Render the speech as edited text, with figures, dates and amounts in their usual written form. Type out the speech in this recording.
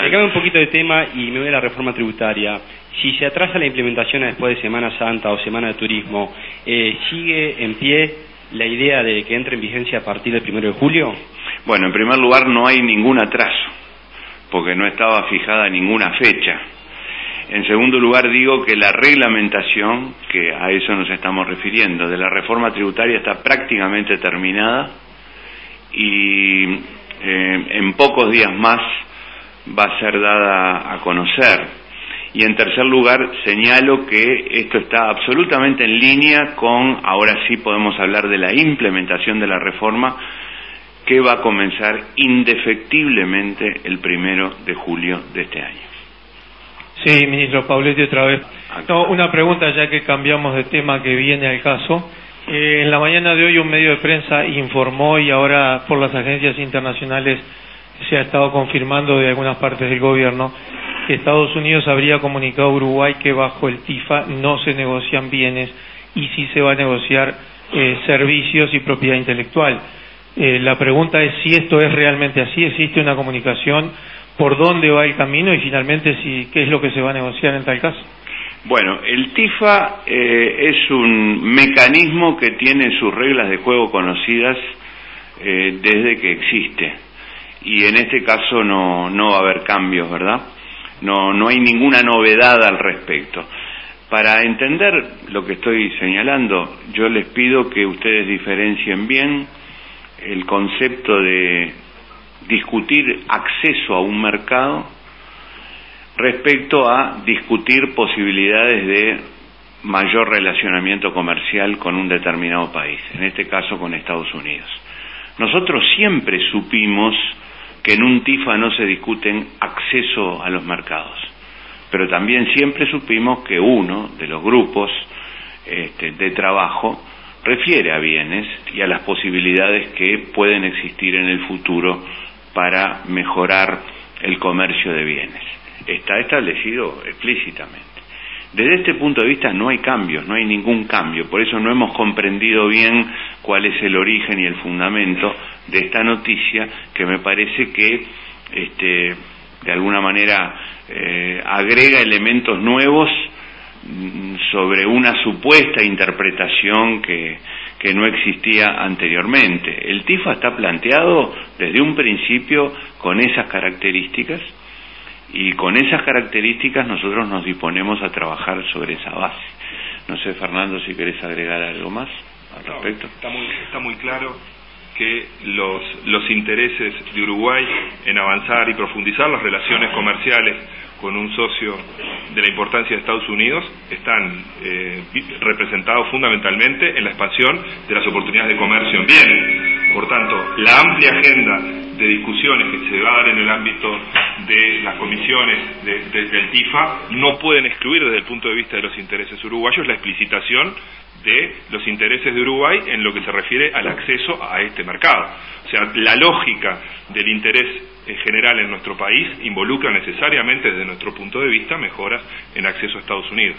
cambio un poquito de tema y me voy a la reforma tributaria. Si se atrasa la implementación después de Semana Santa o Semana de Turismo, ¿sigue en pie la idea de que entre en vigencia a partir del 1 de julio? Bueno, en primer lugar no hay ningún atraso, porque no estaba fijada ninguna fecha. En segundo lugar digo que la reglamentación, que a eso nos estamos refiriendo, de la reforma tributaria está prácticamente terminada y en pocos días más va a ser dada a conocer. Y en tercer lugar señalo que esto está absolutamente en línea con, ahora sí podemos hablar de la implementación de la reforma, que va a comenzar indefectiblemente el 1 de julio de este año. Sí, ministro Pauletti, otra vez. No, una pregunta ya que cambiamos de tema, que viene al caso. En la mañana de hoy un medio de prensa informó, y ahora por las agencias internacionales se ha estado confirmando de algunas partes del gobierno, que Estados Unidos habría comunicado a Uruguay que bajo el TIFA no se negocian bienes y sí se va a negociar servicios y propiedad intelectual. La pregunta es si esto es realmente así, existe una comunicación, por dónde va el camino y finalmente qué es lo que se va a negociar en tal caso. Bueno, el TIFA es un mecanismo que tiene sus reglas de juego conocidas desde que existe, y en este caso no va a haber cambios, ¿verdad? No hay ninguna novedad al respecto. Para entender lo que estoy señalando, yo les pido que ustedes diferencien bien el concepto de discutir acceso a un mercado respecto a discutir posibilidades de mayor relacionamiento comercial con un determinado país, en este caso con Estados Unidos. Nosotros siempre supimos que en un TIFA no se discuten acceso a los mercados, pero también siempre supimos que uno de los grupos de trabajo refiere a bienes y a las posibilidades que pueden existir en el futuro para mejorar el comercio de bienes. Está establecido explícitamente. Desde este punto de vista no hay cambios, no hay ningún cambio, por eso no hemos comprendido bien cuál es el origen y el fundamento de esta noticia, que me parece que de alguna manera agrega elementos nuevos sobre una supuesta interpretación que no existía anteriormente. El TIFA está planteado desde un principio con esas características, y con esas características nosotros nos disponemos a trabajar sobre esa base. No sé, Fernando, si querés agregar algo más al respecto. Está muy claro que los intereses de Uruguay en avanzar y profundizar las relaciones comerciales con un socio de la importancia de Estados Unidos están representados fundamentalmente en la expansión de las oportunidades de comercio en bienes. Por tanto, la amplia agenda de discusiones que se va a dar en el ámbito de las comisiones del TIFA no pueden excluir desde el punto de vista de los intereses uruguayos la explicitación de los intereses de Uruguay en lo que se refiere al acceso a este mercado. O sea, la lógica del interés general en nuestro país involucra necesariamente, desde nuestro punto de vista, mejoras en acceso a Estados Unidos.